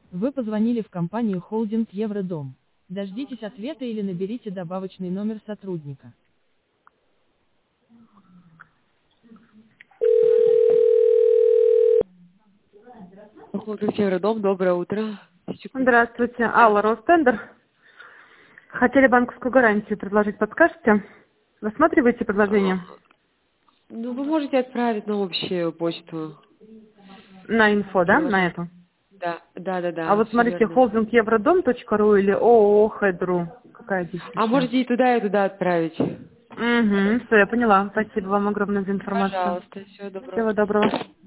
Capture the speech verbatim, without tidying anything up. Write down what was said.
Вы позвонили в компанию холдинг Евродом. Дождитесь ответа или наберите добавочный номер сотрудника. Холдинг Евродом, доброе утро. Секунду. Здравствуйте, Алла Ростендер. Хотели банковскую гарантию предложить, подскажете? Рассматриваете предложение? Ну, вы можете отправить на общую почту. На инфо, да? На Приложение. эту? Да, да, да, А да, вот все смотрите, верно. холдинг евродом точка ру или ООО Хедру. Какая здесь А еще? можете и туда, и туда отправить. Угу, все, я поняла. Спасибо вам огромное за информацию. Пожалуйста, всего доброго. Всего доброго.